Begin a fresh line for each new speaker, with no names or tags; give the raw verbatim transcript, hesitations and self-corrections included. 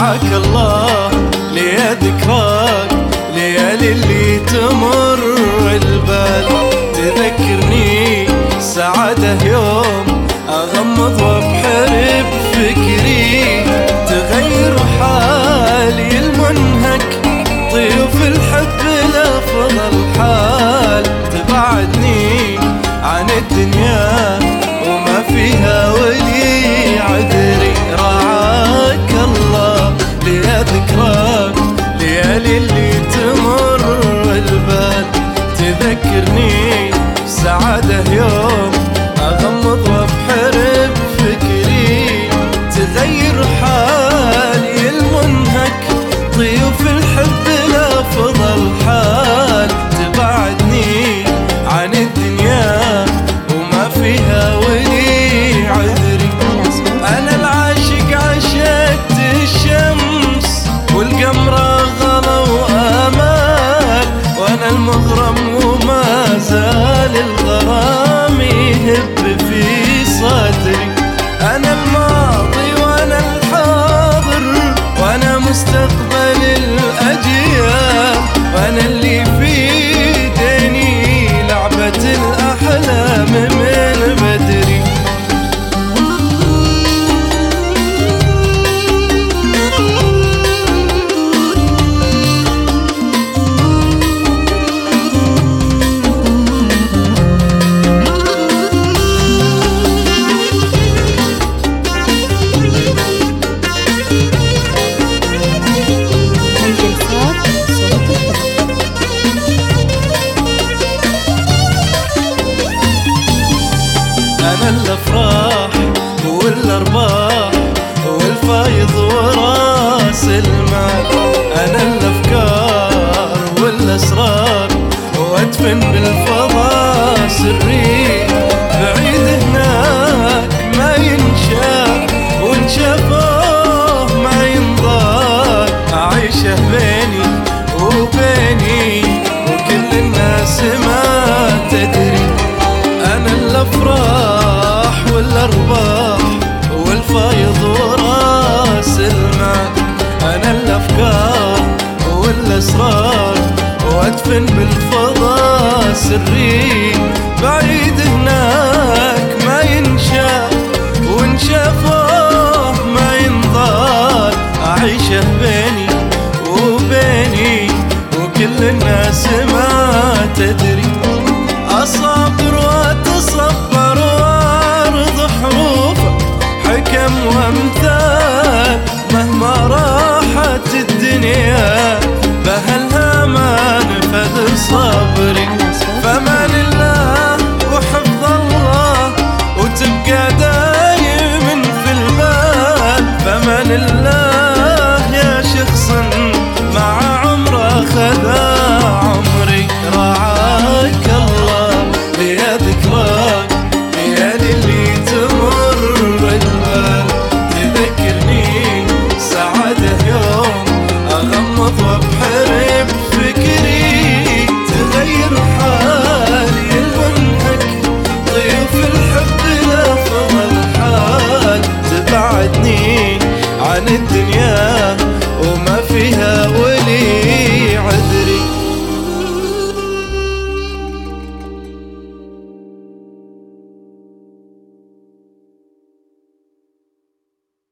رعاك الله ليا ذكراك، ليالي اللي تمر البال تذكرني سعادة يوم أغمض وأبحر بفكري، تغير حالي المنهك طيف الحب لأفضل حال، تبعدني عن الدنيا وما فيها ولي عذري. رعاك الله ليا ذكراك، ليالي اللي تمر البال تذكرني سعادة يوم أغمض وأبحر بفكري، تغير حالي المنهك طيف الحب لأفضل حال، تبعدني عن الدنيا وما فيها ولي عذري. أنا العاشق عشقت الشمس والقمر غلا وآمال، وأنا المغرم وما زال الغرام يهب في صدري. أنا الماضي وأنا الحاضر وأنا مستقبل الأجيال، وأنا اللي في ديني لعبة الأحلام من بدري. أنا الأفراح والأرباح والفايض وراس المال، أنا الأفكار والأسرار وأدفن بالفضاء سري، بعيد هناك ما ينشاف وإن شافوه ما ينضال، أعيشه بيني وبيني وكل الناس ما تدري. أنا الأفراح والأرباح والفايض وراس المال، أنا الأفكار والأسرار وأدفن بالفضاء سري، بعيد هناك ما ينشاف وإن شافوه ما ينضال، أعيشه بيني وبيني وكل الناس ما تدري. أصابر وأتصبر وأرض حروفه حكم وأمثال، مهما راحت الدنيا بأهلها ما نفذ صبر.